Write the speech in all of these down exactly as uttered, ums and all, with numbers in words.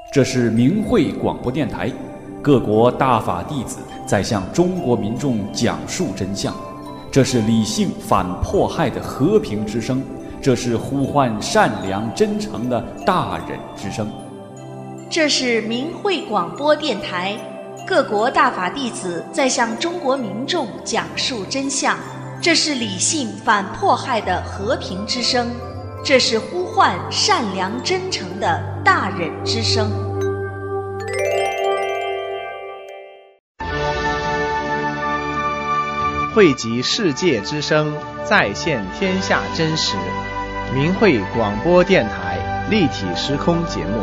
这是明慧广播电台，各国大法弟子在向中国民众讲述真相。这是理性反迫害的和平之声，这是呼唤善良真诚的大忍之声。 这是明慧广播电台，各国大法弟子在向中国民众讲述真相。这是理性反迫害的和平之声，这是呼唤善良真诚的大忍之声。 汇集世界之声，再现天下真实。明慧广播电台立体时空节目。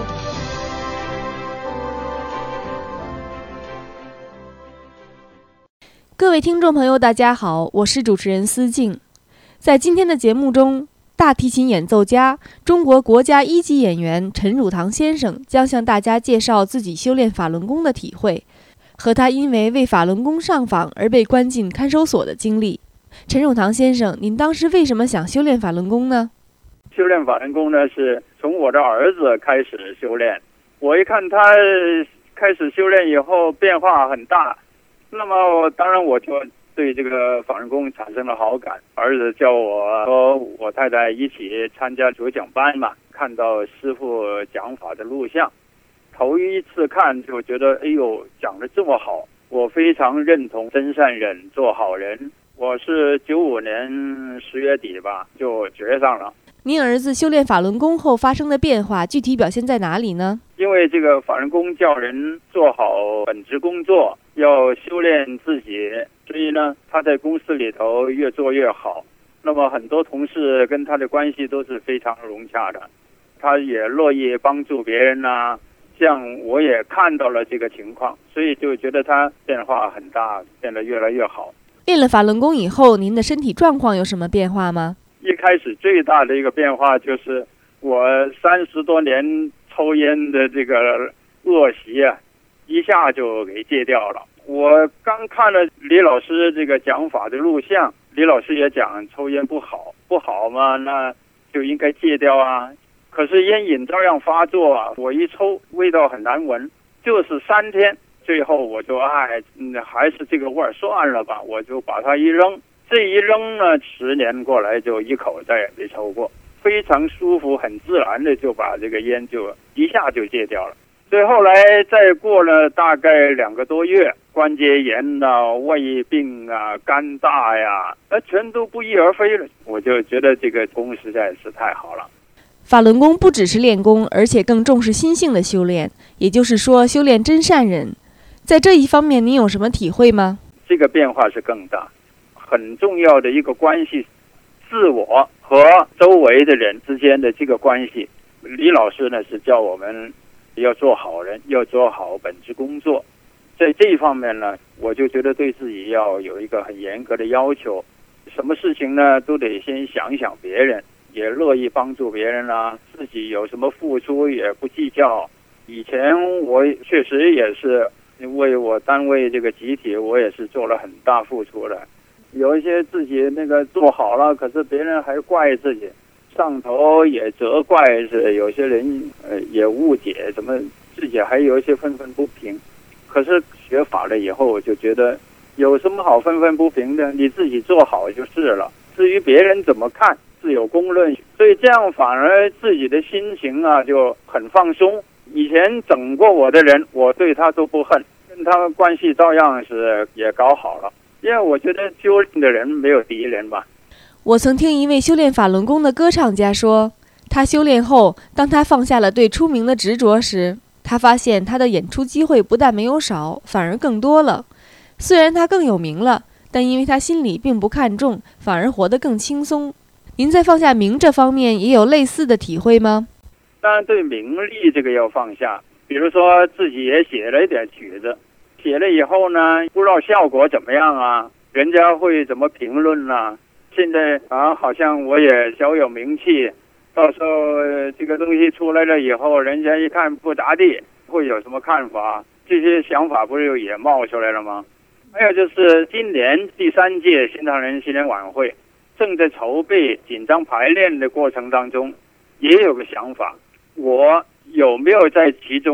各位听众朋友大家好，我是主持人思静。在今天的节目中，大提琴演奏家、中国国家一级演员陈汝堂先生将向大家介绍自己修炼法轮功的体会，和他因为为法轮功上访而被关进看守所的经历。陈汝堂先生，您当时为什么想修炼法轮功呢？ 修炼法轮功呢，是从我的儿子开始修炼。我一看他开始修炼以后变化很大，那么当然我就对这个法轮功产生了好感。儿子叫我和我太太一起参加主讲班嘛，看到师父讲法的录像，头一次看就觉得哎呦讲得这么好，我非常认同真善忍做好人。我是九五年十月底吧就学上了。 您儿子修炼法轮功后发生的变化具体表现在哪里呢？ 因为这个法轮功叫人做好本职工作，要修炼自己，所以呢他在公司里头越做越好。那么很多同事跟他的关系都是非常融洽的，他也乐意帮助别人啊，这样我也看到了这个情况，所以就觉得他变化很大，变得越来越好。 练了法轮功以后，您的身体状况有什么变化吗？ 一开始最大的一个变化就是我三十多年抽烟的这个恶习啊，一下就给戒掉了。我刚看了李老师这个讲法的录像，李老师也讲抽烟不好，不好嘛，那就应该戒掉啊。可是烟瘾照样发作啊，我一抽味道很难闻，就是三天，最后我就哎，嗯，还是这个味儿，算了吧，我就把它一扔。这一扔呢，十年过来就一口再也没抽过，非常舒服，很自然的就把这个烟就一下就戒掉了。所以后来再过了大概两个多月，关节炎啊、胃病啊、肝大呀，那全都不翼而飞了。我就觉得这个功实在是太好了。 法轮功不只是练功，而且更重视心性的修炼，也就是说修炼真善忍。在这一方面您有什么体会吗？ 这个变化是更大。很重要的一个关系，自我和周围的人之间的这个关系，李老师呢是叫我们要做好人，要做好本职工作。在这一方面呢，我就觉得对自己要有一个很严格的要求，什么事情呢都得先想一想别人，也乐意帮助别人啊，自己有什么付出也不计较。以前我确实也是为我单位这个集体，我也是做了很大付出的。有一些自己那个做好了，可是别人还怪自己，上头也责怪，是有些人呃也误解，怎么自己还有一些愤愤不平。可是学法了以后，我就觉得有什么好愤愤不平的，你自己做好就是了。至于别人怎么看，自有公论。所以这样反而自己的心情啊就很放松。以前整过我的人，我对他都不恨，跟他关系照样是也搞好了。因为我觉得修炼的人没有敌人吧。 我曾听一位修炼法轮功的歌唱家说，他修炼后，当他放下了对出名的执着时，他发现他的演出机会不但没有少，反而更多了。虽然他更有名了，但因为他心里并不看重，反而活得更轻松。您在放下名这方面也有类似的体会吗？ 当然对名利这个要放下，比如说自己也写了一点曲子，写了以后呢，不知道效果怎么样啊，人家会怎么评论啊。现在啊，好像我也小有名气，到时候、呃、这个东西出来了以后，人家一看不咋地，会有什么看法？这些想法不是也冒出来了吗？还有就是今年第三届新唐人新年晚会正在筹备紧张排练的过程当中，也有个想法，我有没有在其中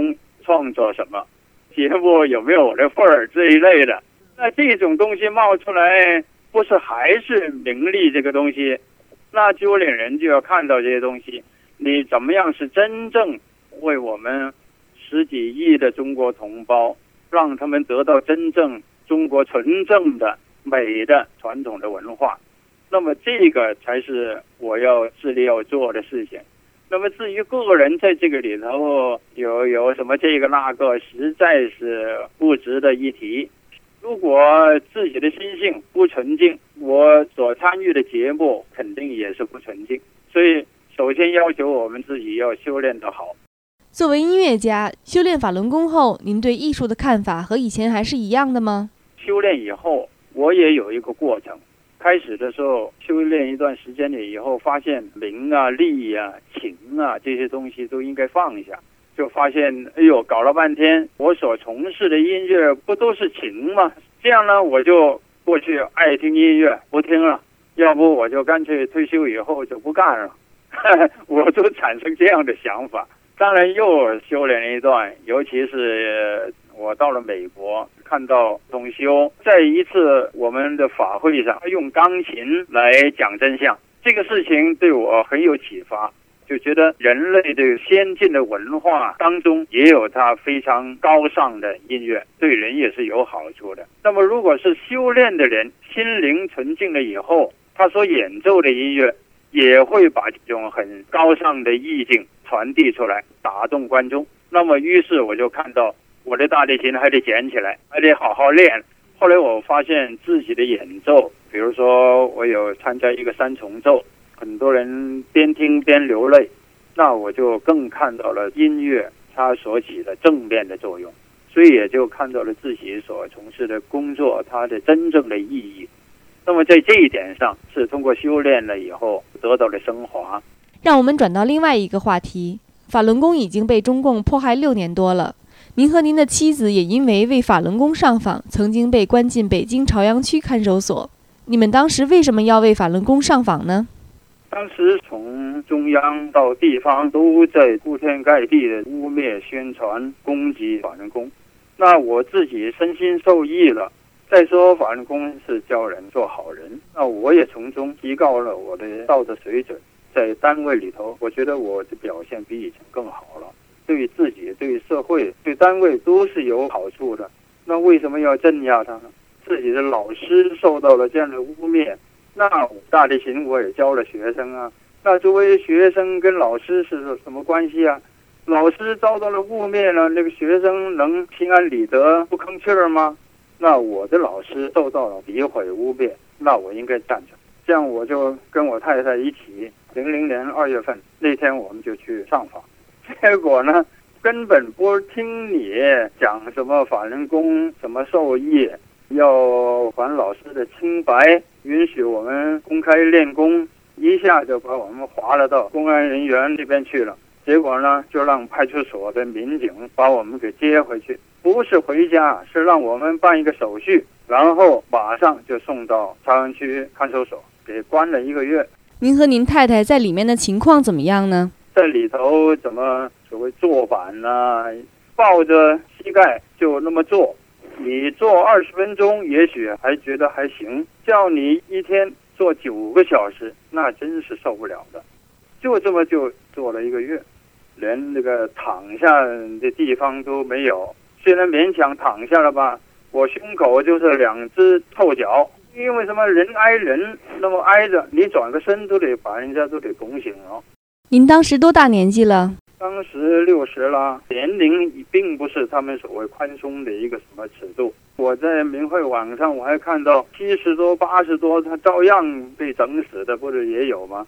创作什么，节目有没有我的份儿这一类的。那这种东西冒出来，不是还是名利这个东西？那修炼人就要看到这些东西，你怎么样是真正为我们十几亿的中国同胞，让他们得到真正中国纯正的美的传统的文化。那么这个才是我要致力要做的事情。那么至于个人在这个里头有有什么这个那个，实在是不值得一提。如果自己的心性不纯净，我所参与的节目肯定也是不纯净。所以首先要求我们自己要修炼得好。 作为音乐家，修炼法轮功后，您对艺术的看法和以前还是一样的吗？ 修炼以后，我也有一个过程。开始的时候修炼一段时间了以后，发现名啊、利啊、情啊这些东西都应该放下，就发现哎呦，搞了半天我所从事的音乐不都是情吗？这样呢，我就过去爱听音乐不听了，要不我就干脆退休以后就不干了我就产生这样的想法。当然又修炼了一段，尤其是我到了美国，看到统修在一次我们的法会上用钢琴来讲真相，这个事情对我很有启发，就觉得人类的先进的文化当中也有它非常高尚的音乐，对人也是有好处的。那么如果是修炼的人心灵纯净了以后，他所演奏的音乐也会把这种很高尚的意境传递出来，打动观众。那么于是我就看到我的大提琴还得捡起来，还得好好练。后来我发现自己的演奏，比如说我有参加一个三重奏，很多人边听边流泪，那我就更看到了音乐它所起的正面的作用，所以也就看到了自己所从事的工作它的真正的意义。那么在这一点上是通过修炼了以后得到了升华。 让我们转到另外一个话题，法轮功已经被中共迫害六年多了，您和您的妻子也因为为法轮功上访，曾经被关进北京朝阳区看守所。你们当时为什么要为法轮功上访呢？ 当时从中央到地方都在铺天盖地的污蔑、宣传、攻击法轮功，那我自己身心受益了。再说法轮功是教人做好人，那我也从中提高了我的道德水准。在单位里头，我觉得我的表现比以前更好了，对于自己、对于社会、对单位都是有好处的。那为什么要镇压他呢？自己的老师受到了这样的污蔑，那大提琴我也教了学生啊，那作为学生跟老师是什么关系啊？老师遭到了污蔑了，那个学生能心安理得不吭气儿吗？那我的老师受到了诋毁污蔑，那我应该站着。这样我就跟我太太一起，零零年二月份那天我们就去上访，结果呢根本不听你讲什么法轮功什么受益，要还老师的清白，允许我们公开练功，一下就把我们划了到公安人员这边去了。结果呢就让派出所的民警把我们给接回去，不是回家，是让我们办一个手续，然后马上就送到朝阳区看守所，给关了一个月。 您和您太太在里面的情况怎么样呢？ 在里头怎么所谓坐板啊，抱着膝盖就那么坐，你坐二十分钟也许还觉得还行，叫你一天坐九个小时，那真是受不了的。就这么就坐了一个月，连那个躺下的地方都没有。虽然勉强躺下了吧，我胸口就是两只臭脚，因为什么人挨人那么挨着，你转个身都得把人家都得拱醒了。 您当时多大年纪了？ 当时六十了，年龄并不是他们所谓宽松的一个什么尺度。我在明慧网上我还看到七十多、八十多，他照样被整死的，不是也有吗？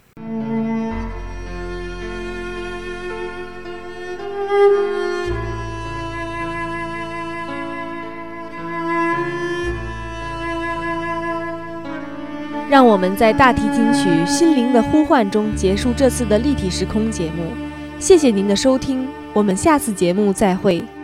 让我们在大提琴曲《心灵的呼唤》中结束这次的立体时空节目。谢谢您的收听，我们下次节目再会。